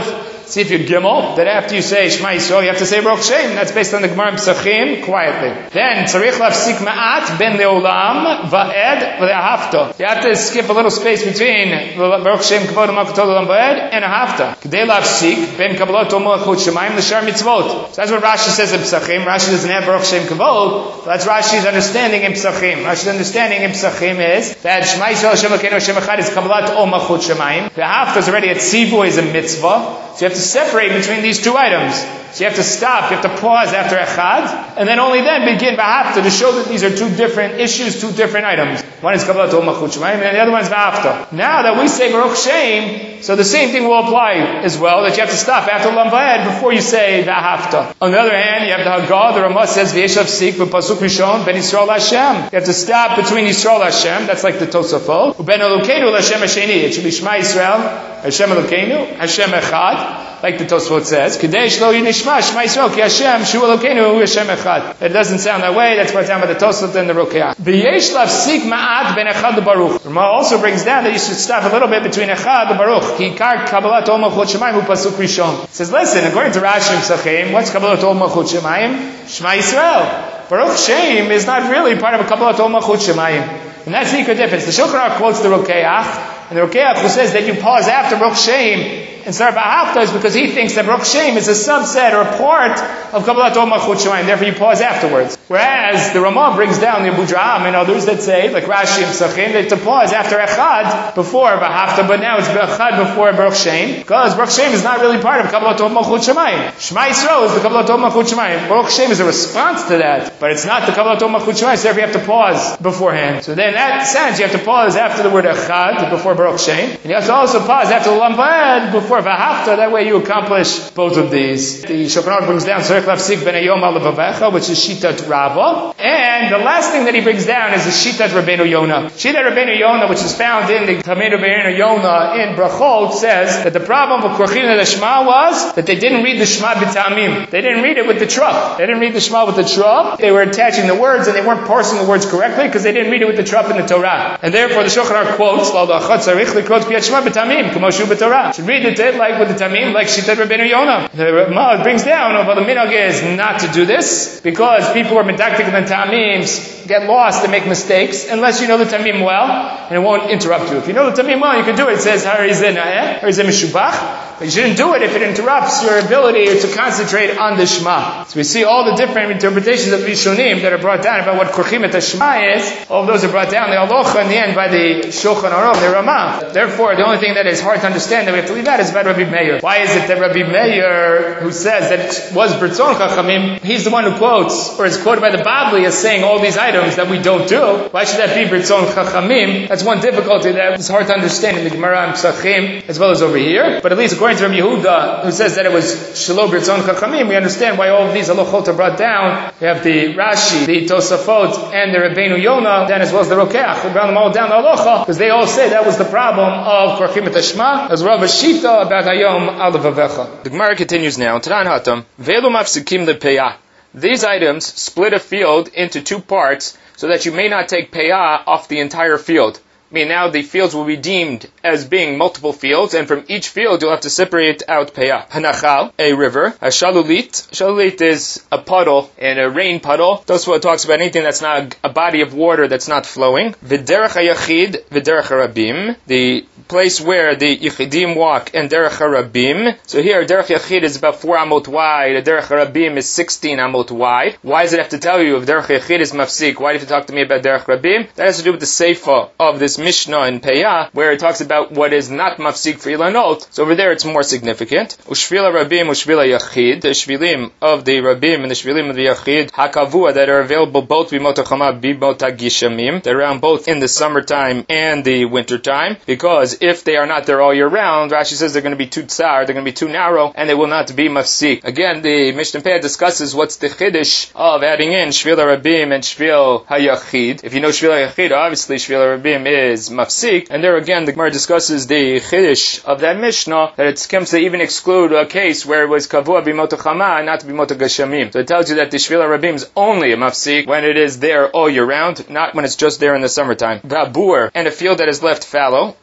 See if you're Gimel, that after you say Shema Yisrael, you have to say Baruch Shem. That's based on the Gemara in Pesachim, quietly. Then, Tzarich Lafsik Ma'at Ben Leolam Va'ed V'Le'ahavta. You have to skip a little space between Baruch Shem Kavod Malchut Olam Va'ed and Ahavta. K'dei Lafsik Ben Kabbalat Malchut Shemayim L'Shar Mitzvot. So that's what Rashi says in Pesachim. Rashi doesn't have Baruch Shem Kavod. That's Rashi's understanding in Pesachim. Rashi's understanding in Pesachim is that Shema Yisrael Hashem Elokeinu Hashem Echad is Kabbalat Ol Malchut Shemayim. V'Ahavta is already at Tzivu, is a mitzvah. So you have to separate between these two items. So you have to stop, you have to pause after Echad, and then only then begin V'Ahavta to show that these are two different issues, two different items. One is Kabbalat Ol Malchut Shemayim, and the other one is V'Ahavta. Now that we say Baruch Shem, so the same thing will apply as well, that you have to stop after Lam Va'ed before you say V'Ahavta. On the other hand, you have the Haggah, the Ramah says V'Yeshav Sik V'Pasuk Rishon Ben Yisrael Hashem. You have to stop between Yisrael Hashem, that's like the Tosafot, U'ben Elokeinu Hashem Hasheni. It should be Shema Yisrael, Hashem Elokeinu, Hashem Echad. Like the Tosfot says, Kadesh lo yinishma Shema Yisrael ki Hashem shu Elokeinu hu Hashem echad. It doesn't sound that way. That's brought down by the Tosfot and the Rokeach. V'yesh lafsik ma'at ben echad lebaruch. Ramah also brings down that you should stop a little bit between echad and baruch. Ki kar kabbalat ol malchut shemayim hu pasuk rishon. It says, listen, according to Rashi and Pesachim, what's kabbalat ol malchut shemayim? Shema Yisrael. Baruch Shem is not really part of a kabbalat ol malchut shemayim. And that's the difference. The Shulchan Aruch quotes the Rokeach, and the Rokeach who says that you pause after Baruch Shem instead of V'Ahavta is because he thinks that Baruch Shem is a subset or a part of Kabbalat Ol Malchut Shemayim. Therefore, you pause afterwards. Whereas the Ramah brings down the Abu Draham and others that say, like Rashi and Pesachim, that to pause after Echad before V'Ahavta, but now it's Echad before Baruch Shem, because Baruch Shem is not really part of Kabbalat Ol Malchut Shemayim. Shema Yisrael is the Kabbalat Ol Malchut Shemayim. Baruch Shem is a response to that, but it's not the Kabbalat Ol Malchut Shemayim. So therefore, you have to pause beforehand. So then, in that sense, you have to pause after the word Echad before Baruch Shem, and you have to also pause after the Lam Va'ed before V'Ahavta. That way you accomplish both of these. The Shulchan Aruch brings down Tzarich Lafsik Ben Hayom Al Levavecha, which is Shitat Rava. And the last thing that he brings down is the Shitat Rabbeinu Yonah. Shitat Rabbeinu Yonah, which is found in the Talmud Rabbeinu Yonah in Brachot, says that the problem with Korchin and the Shema was that they didn't read the Shema b'tamim. They didn't read it with the trup. They didn't read the Shema with the trup. They were attaching the words and they weren't parsing the words correctly because they didn't read it with the trup in the Torah. And therefore the Shulchan Aruch quotes, L'al da'achat tzarich likrot piyat Shema b'tamim, k'mo shu b'Torah. Should read it like with the Tamim, like Shitat Rabbeinu Yonah. The Ramah brings down, although the minhag is not to do this, because people who are medactic and Tamims get lost and make mistakes, unless you know the Tamim well, and it won't interrupt you. If you know the Tamim well, you can do it. It says, Harizeh Na'eh, Harizeh Meshubach, but you shouldn't do it if it interrupts your ability to concentrate on the Shema. So we see all the different interpretations of Rishonim that are brought down about what Korchim et Shema is. All of those are brought down, the Alocha in the end by the Shulchan Aruch, the Ramah. Therefore, the only thing that is hard to understand that we have to leave out is about Rabbi Meir. Why is it that Rabbi Meir, who says that it was Bertzon Chachamim, he's the one who quotes, or is quoted by the Babli as saying all these items that we don't do? Why should that be Bertzon Chachamim? That's one difficulty that is hard to understand in the Gemara and Pesachim, as well as over here. But at least according to Rabbi Yehuda, who says that it was Shelo Bertzon Chachamim, we understand why all of these halachot are brought down. We have the Rashi, the Tosafot, and the Rabbeinu Yonah, then as well as the Rokeach. We brought them all down the halacha, because they all say that was the problem of Korchim et Shema, as Rav Shita about Hayom Al Levavecha. The Gemara continues now. Tanan Hatam, Velu Mafsikim Lepeah. These items split a field into two parts so that you may not take payah off the entire field. I mean, now the fields will be deemed as being multiple fields, and from each field you'll have to separate out payah. Hanachal, a river. Hashalulit. Shalulit is a puddle, and a rain puddle. Tosfot talks about anything that's not a body of water that's not flowing. V'derech hayachid, v'derech harabim. The place where the Yechidim walk, and derech harabim. So here, derech yachid is about four amot wide, a derech harabim is sixteen amot wide. Why does it have to tell you if derech yachid is mafsik? Why do you have to talk to me about derech harabim? That has to do with the seifa of this Mishnah in Peyah, where it talks about what is not mafsik for Ilanot. So over there it's more significant. Ushvila Rabim, Ushvila Yachid, the Shvilim of the Rabim and the Shvilim of the Yachid, Hakavua, that are available both Bimot HaChama, Bimot HaGishamim. They're around both in the summertime and the wintertime, because if they are not there all year round, Rashi says they're going to be too tsar, they're going to be too narrow, and they will not be mafsik. Again, the Mishnah Peyah discusses what's the chiddush of adding in Shvila Rabim and Shvil HaYachid. If you know Shvil HaYachid, obviously Shvila Rabim is is mafsik, and there again the Gemara discusses the chiddush of that Mishnah, that it comes to even exclude a case where it was kavua b'mot chama and not b'mot gashamim. So it tells you that the Shvila Rabim is only a mafsik when it is there all year round, not when it's just there in the summertime. V'abur, and a field that is left fallow. V'ni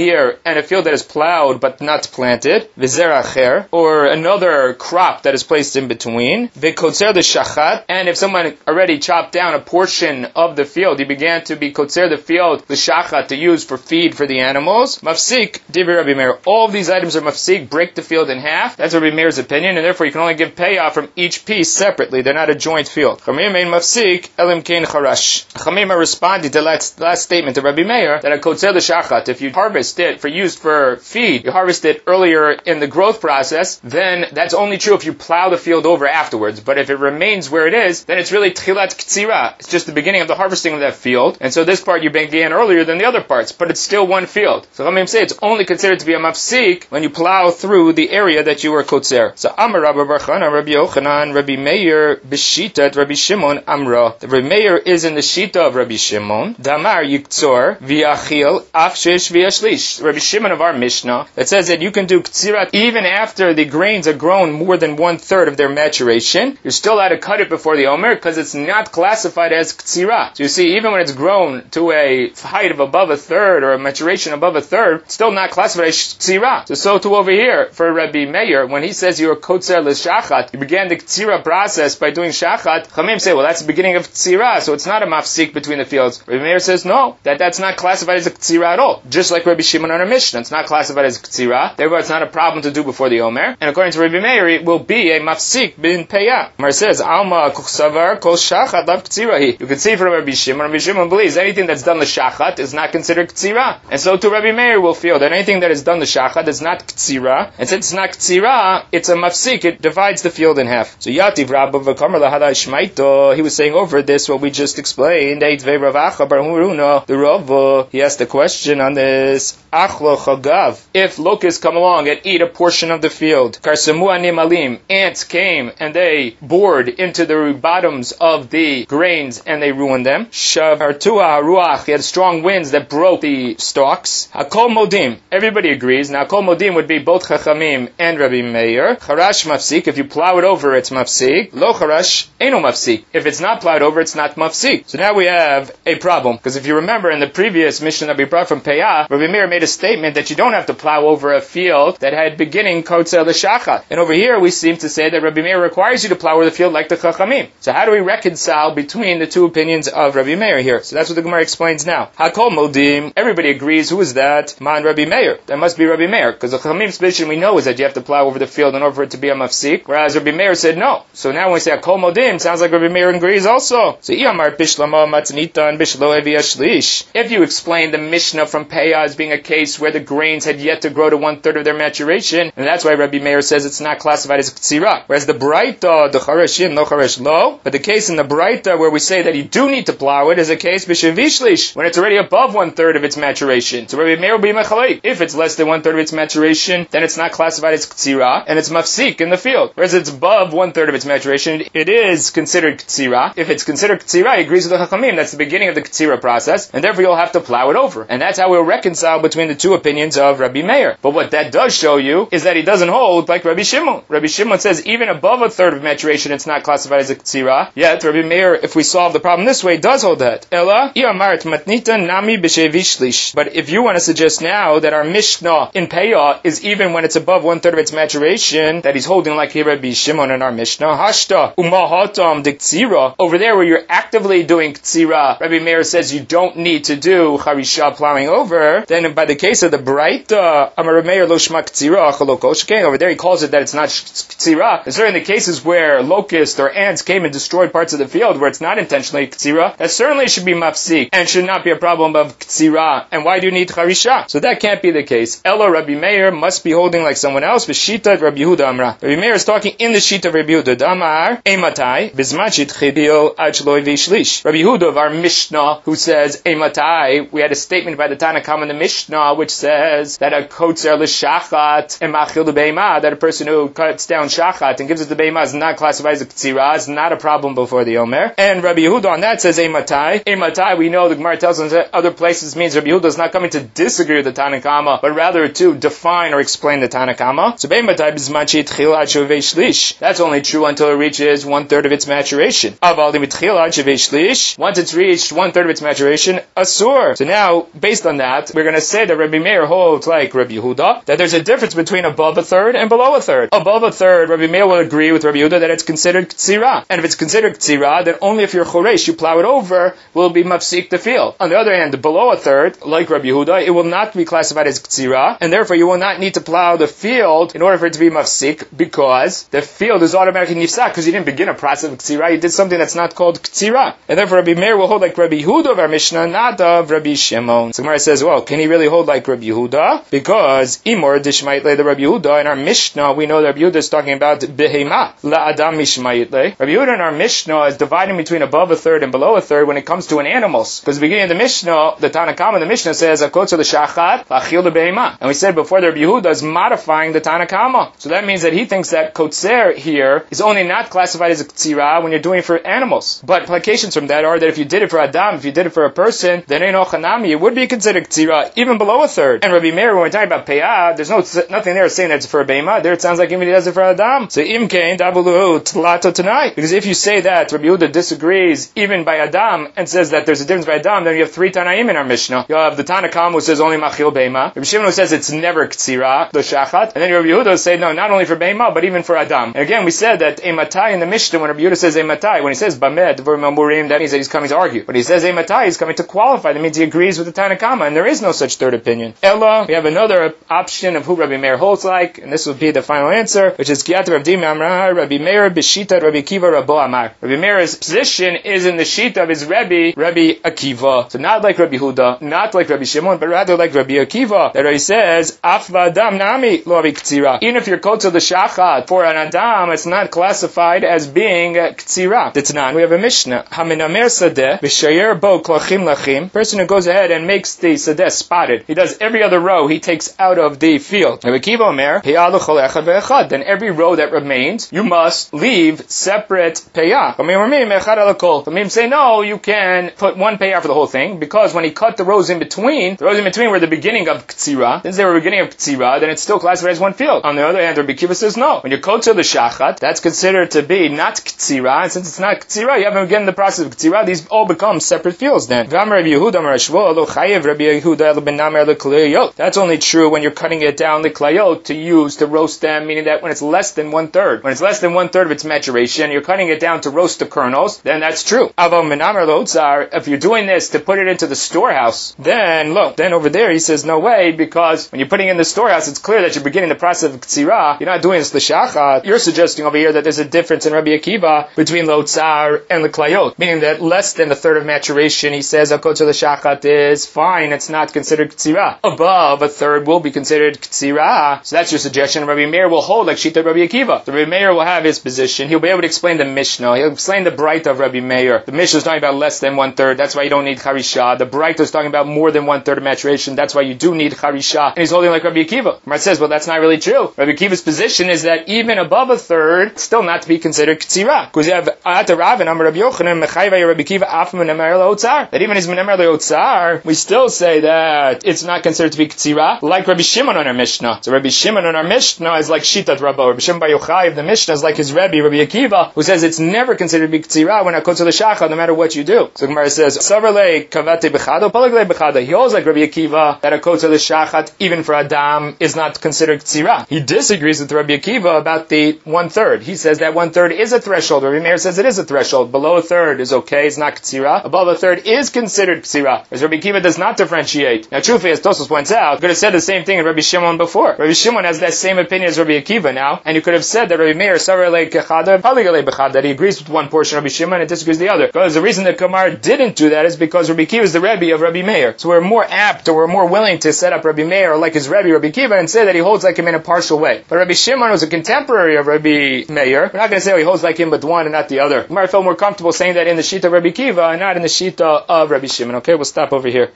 here and a field that is plowed but not planted, v'zera acher, or another crop that is placed in between, v'kotzer the shachat, and if someone already chopped down a portion of the field, he began to be kotzer the field, the shachat, to use for feed for the animals, mafsik, divrei Rabbi Meir. All of these items are mafsik, break the field in half. That's Rabbi Meir's opinion, and therefore you can only give payoff from each piece separately. They're not a joint field. Chamim ein mafsik, elim kein charash. Chamim are responding to the last, last statement of Rabbi Meir that a kotzer the shachat, if you harvest it for use for feed, you harvest it earlier in the growth process, then that's only true if you plow the field over afterwards. But if it remains where it is, then it's really tchilat ktsira. It's just the beginning of the harvesting of that field. And so this part you began earlier than the other parts, but it's still one field. So Chamim say it's only considered to be a mafsik when you plow through the area that you were kotzer. So Amar Rabbi Bar Chana, Rabbi Yochanan, Rabbi Meir, B'shita, Rabbi Shimon, Amra. The Rabbi Meir is in the shita of Rabbi Shimon. Damar yiktzor v'yachil af shesh v'yashlish. Rabbi Shimon of our Mishnah that says that you can do ktsirat even after the grains are grown more than one third of their maturation. You're still allowed to cut it before the Omer because it's not classified as ktsira. So you see, even when it's grown to a height of above a third or a maturation above a third, it's still not classified as ktsira. So so too over here for Rabbi Meir, when he says you're kotzer l'shachat, you began the ktsira process by doing shachat. Chamim say, well, that's the beginning of ktsira, so it's not a mafsik between the fields. Rabbi Meir says no, that that's not classified as a ktsira at all. Just like Rabbi Shimon on our Mishnah, it's not classified as ktsira. Therefore, it's not a problem to do before the Omer. And according to Rabbi Meir, it will be a mafsik bin peyah. Mar says, Alma kuchsavar kol shachat lav ktsirahi. You can see from Rabbi Shimon, Rabbi Shimon believes anything that's done the shachat is not considered ktsira. And so too Rabbi Meir will feel that anything that is done the shachat is not ktsira. And since it's not ktsira, it's a mafsik. It divides the field in half. So Yativ Rabba v'kamar lahadai shmaito. He was saying over this what we just explained. Eitvei Ravacha bar Huruna. The Rav, he asked a question on this. Achlo chagav. If locusts come along and eat a portion of the field, karsamu animalim, ants came and they bored into the bottoms of the grains and they ruined them. Shavartua haruach. He had strong winds that broke the stalks. Hakol modim. Everybody agrees. Now kol modim would be both Chachamim and Rabbi Meir. Charash mafsik. If you plow it over, it's mafsik. Lo charash, eno mafsik. If it's not plowed over, it's not mafsik. So now we have a problem. Because if you remember in the previous mission that we brought from Peyah, Rabbi Meir made a statement that you don't have to plow over a field that had beginning kotzer l'shachat. And over here we seem to say that Rabbi Meir requires you to plow over the field like the Chachamim. So how do we reconcile between the two opinions of Rabbi Meir here? So that's what the Gemara explains now. Hakol modim. Everybody agrees. Who is that? Man Rabbi Meir. That must be Rabbi Meir. Because the Chachamim's position we know is that you have to plow over the field in order for it to be a mafsik. Whereas Rabbi Meir said no. So now when we say Hakol modim, sounds like Rabbi Meir agrees also. So Iyamar bishlama matznita and bishlo evi ashlish. If you explain the Mishnah from Peyah as being a case where the grains had yet to grow to one third of their maturation, and that's why Rabbi Meir says it's not classified as ktsira. Whereas the Braita, the chareshin, no charesh lo, but the case in the Braita where we say that you do need to plow it is a case b'shevishlish, when it's already above one third of its maturation. So Rabbi Meir will be mechalek. If it's less than one third of its maturation, then it's not classified as ktsira, and it's mafsik in the field. Whereas it's above one third of its maturation, it is considered ktsira. If it's considered ktsira, he agrees with the Chachamim. That's the beginning of the ktsira process, and therefore you'll have to plow it over. And that's how we'll reconcile between the two opinions of Rabbi Meir. But what that does show you is that he doesn't hold like Rabbi Shimon. Rabbi Shimon says even above a third of maturation it's not classified as a ktsira. Yet Rabbi Meir, if we solve the problem this way, does hold that. Ella iamaret matnita nami b'shevishlish. But if you want to suggest now that our Mishnah in Peyah is even when it's above one third of its maturation, that he's holding like here Rabbi Shimon in our Mishnah, hashta umahatam diktsira. Over there where you're actively doing ktsira, Rabbi Meir says you don't need to do charisha plowing over. Then by the case of the Braita, Amar Meir lo shma ktsira achalokoshke. Over there he calls it that it's not ktsira. And certainly in the cases where locusts or ants came and destroyed parts of the field where it's not intentionally ktsira, that certainly should be mafsik and should not be a problem of ktsira. And why do you need charisha? So that can't be the case. Ella Rabbi Meir must be holding like someone else. V'shita Rabbi Yehuda Amra. Rabbi Meir is talking in the sheet of Rabbi Yehuda. Damar ematai bizmachit chidil achloi v'ishlish. Rabbi Yehuda of our Mishnah who says ematai. We had a statement by the Tanna Kama in the Mishnah which says that a kotzer l'shachat and machil beima, that a person who cuts down shachat and gives it to beima is not classified as a ktsira, is not a problem before the Omer. And Rabbi Yehuda on that says ematai. Ematai, we know the Gemara tells us that other places means Rabbi Yehuda is not coming to disagree with the Tanna Kama, but rather to define or explain the Tanna Kama. So be'ematai bizmachi tchil ad shovei shlish. That's only true until it reaches one third of its maturation. Aval dimitchil ad shovei shlish. Once it's reached one third of its maturation, asur. So now, based on that, we're going to say say that Rabbi Meir holds like Rabbi Yehuda, that there's a difference between above a third and below a third. Above a third, Rabbi Meir will agree with Rabbi Yehuda that it's considered ktsira. And if it's considered ktsira, then only if you're choresh, you plow it over, will be mafsik the field. On the other hand, below a third, like Rabbi Yehuda, it will not be classified as ktsira, and therefore you will not need to plow the field in order for it to be mafsik, because the field is automatically nifsak, because you didn't begin a process of ktsira, you did something that's not called ktsira. And therefore Rabbi Meir will hold like Rabbi Yehuda of our Mishnah, not of Rabbi Shimon. So Gemara says, well, can he really hold like Rabbi Yehuda? Because imor dishmaitle the Rabbi Yehuda, in our Mishnah, we know that Rabbi Yehuda is talking about behema, la adam mishmaitle. Rabbi Yehuda in our Mishnah is dividing between above a third and below a third when it comes to an animals. Because the beginning of the Mishnah, the Tanna Kama, the Mishnah says, akotza l'shachat, lachil behema. And we said before that Rabbi Yehuda is modifying the Tanna Kama. So that means that he thinks that kotzer here is only not classified as a ktsira when you're doing it for animals. But implications from that are that if you did it for Adam, if you did it for a person, then eno chanami, it would be considered ktsira, even below a third. And Rabbi Meir, when we're talking about peyah, there's no nothing there saying that it's for a behemah. There it sounds like even he does it for Adam. So imkein dabulu tlato tonight. Because if you say that Rabbi Yehuda disagrees even by Adam and says that there's a difference by Adam, then you have three Tanaim in our Mishnah. You have the Tanna Kama who says only machil behemah. Rabbi Shimon who says it's never ktsira, the shachat. And then Rabbi Yehuda say no, not only for behemah, but even for Adam. And again, we said that ematai in the Mishnah, when Rabbi Yehuda says ematai, when he says bamed v'mamurim, that means that he's coming to argue. But he says ematai, he's coming to qualify. That means he agrees with the Tanna Kama, and there is no such third opinion. Ella, we have another option of who Rabbi Meir holds like, and this will be the final answer, which is Kiyat Rav Dima Amar, Rabbi Meir b'shita Rabbi Akiva Rabo Amar. Rabbi Meir's position is in the shita of his Rebbe, Rabbi Akiva. So not like Rabbi Huda, not like Rabbi Shimon, but rather like Rabbi Akiva, that he says, Af v'adam nami lo ktsira. Even if you're kotzel the shachat for an Adam, it's not classified as being ktsira. T'tanan, we have a Mishnah. Haminamer sadeh v'shayer bo klachim lachim. Person who goes ahead and makes the sadeh spotted. He does every other row he takes out of the field. Rabbi Akiva Omer, then every row that remains, you must leave separate peyah. Famim say, no, you can put one peyah for the whole thing, because when he cut the rows in between, the rows in between were the beginning of ktsira. Since they were the beginning of ktsira, then it's still classified as one field. On the other hand, Rabbi Akiva says, no. When you kotzer the shachat, that's considered to be not ktsira, and since it's not ktsira, you haven't begun the process of ktsira, these all become separate fields then. That's only true when you're cutting it down the klayot to use to roast them, meaning that when it's less than one third. When it's less than one third of its maturation, you're cutting it down to roast the kernels, then that's true. If you're doing this to put it into the storehouse, then look, then over there he says no way, because when you're putting it in the storehouse, it's clear that you're beginning the process of ktsira. You're not doing this l'shachat. You're suggesting over here that there's a difference in Rabbi Akiva between lotzar and the klayot, meaning that less than a third of maturation, he says akotzer l'shachat is fine, it's not considered ktsira. Above a third will be considered ktsira. So that's your suggestion. Rabbi Meir will hold like Shita Rabbi Akiva. So Rabbi Meir will have his position. He'll be able to explain the Mishnah. He'll explain the Braita of Rabbi Meir. The Mishnah is talking about less than one third. That's why you don't need Charisha. The Braita is talking about more than one third of maturation. That's why you do need Charisha. And he's holding like Rabbi Akiva. Gemara says, well, that's not really true. Rabbi Akiva's position is that even above a third, it's still not to be considered ktsira. Because you have Ata Rav and Amar Rabbi Yochanan, Mechayva Rabbi Akiva Af Menamer Le'otzar. That even as Menamer Le'otzar, we still say that it's not considered to be ktsira, like Rabbi Shimon on our Mishnah. So Rabbi Shimon on our Mishnah is like Shitat Rabba. Rabbi Shimon Bar Yochai of the Mishnah is like his Rebbe, Rabbi Akiva, who says it's never considered to be ktsira when akotzer the shachat, no matter what you do. So Gemara says, Savarle kavate bechado, palagle bechado. He holds like Rabbi Akiva that akotzer the shachat, even for Adam, is not considered ktsira. He disagrees with Rabbi Akiva about the one third. He says that one third is a threshold. Rabbi Meir says it is a threshold. Below a third is okay, it's not ktsira. Above a third is considered ktsira. As Rabbi Akiva does not differentiate. Now, truthfully, as Tosfos points out, you could have said the same thing in Rabbi Shimon before. Rabbi Shimon has that same opinion as Rabbi Akiva now, and you could have said that Rabbi Meir that he agrees with one portion of Rabbi Shimon and disagrees with the other. Because the reason that Kamar didn't do that is because Rabbi Akiva is the Rebbe of Rabbi Meir. So we're more apt, or we're more willing to set up Rabbi Meir like his Rebbe, Rabbi Akiva, and say that he holds like him in a partial way. But Rabbi Shimon was a contemporary of Rabbi Meir. We're not going to say oh, he holds like him but one and not the other. Kamar felt more comfortable saying that in the Shita of Rabbi Akiva and not in the Shita of Rabbi Shimon. Okay, we'll stop over here.